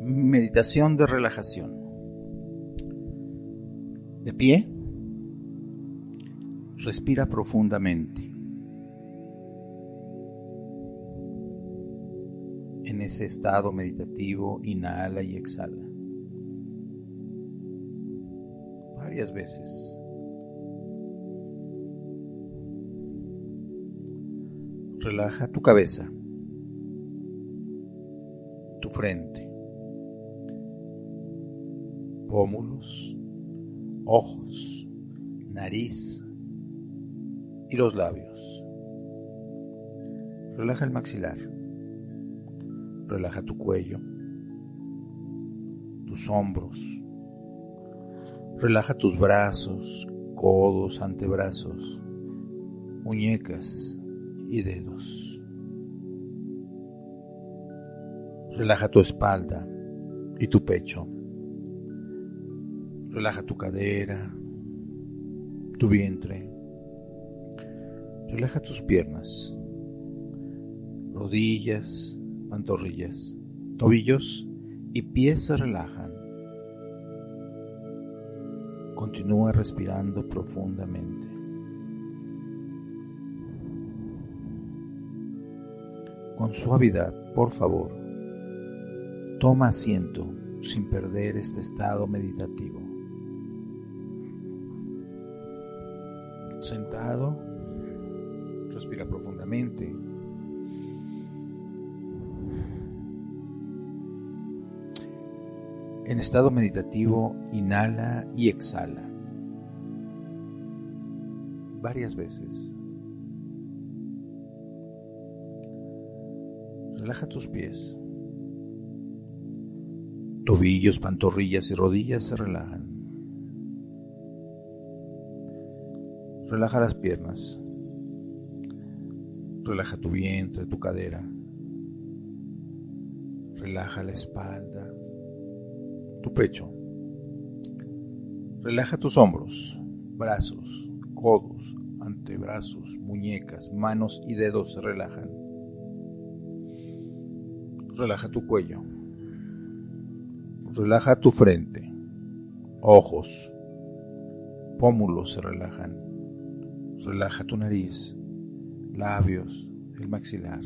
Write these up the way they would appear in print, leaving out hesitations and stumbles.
Meditación de relajación. De pie, respira profundamente. En ese estado meditativo, inhala y exhala. Varias veces. Relaja tu cabeza, tu frente, pómulos, ojos, nariz y los labios. Relaja el maxilar. Relaja tu cuello, tus hombros. Relaja tus brazos, codos, antebrazos, muñecas y dedos. Relaja tu espalda y tu pecho. Relaja tu cadera, tu vientre. Relaja tus piernas, rodillas, pantorrillas, tobillos y pies se relajan. Continúa respirando profundamente. Con suavidad, por favor, toma asiento sin perder este estado meditativo. Sentado, respira profundamente. En estado meditativo, inhala y exhala varias veces. Relaja tus pies. Tobillos, pantorrillas y rodillas se relajan. Relaja las piernas. Relaja tu vientre, tu cadera. Relaja la espalda, tu pecho. Relaja tus hombros, brazos, codos, antebrazos, muñecas, manos y dedos se relajan. Relaja tu cuello. Relaja tu frente, ojos, pómulos se relajan. Relaja tu nariz, labios, el maxilar.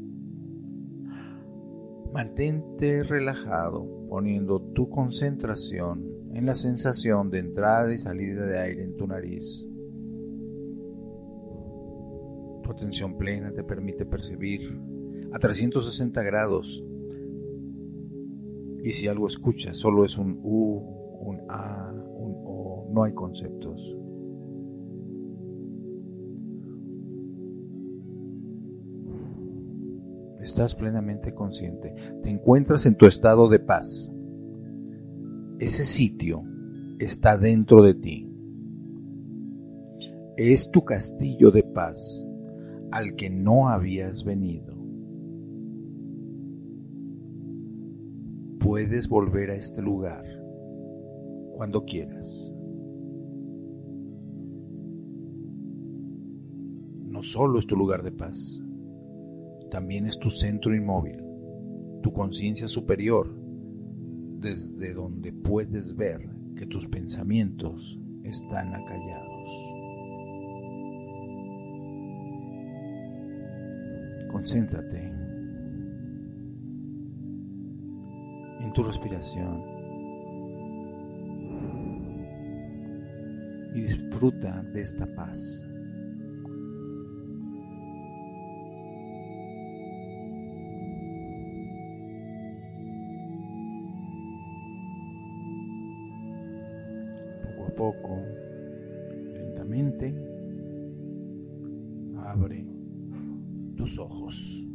Mantente relajado, poniendo tu concentración en la sensación de entrada y salida de aire en tu nariz. Tu atención plena te permite percibir a 360 grados. Y si algo escuchas, solo es un U, un A, un O, no hay conceptos. Estás plenamente consciente. Te encuentras en tu estado de paz. Ese sitio está dentro de ti. Es tu castillo de paz al que no habías venido. Puedes volver a este lugar cuando quieras. No solo es tu lugar de paz, también es tu centro inmóvil, tu conciencia superior, desde donde puedes ver que tus pensamientos están acallados. Concéntrate en tu respiración y disfruta de esta paz. Poco a poco, lentamente, abre tus ojos.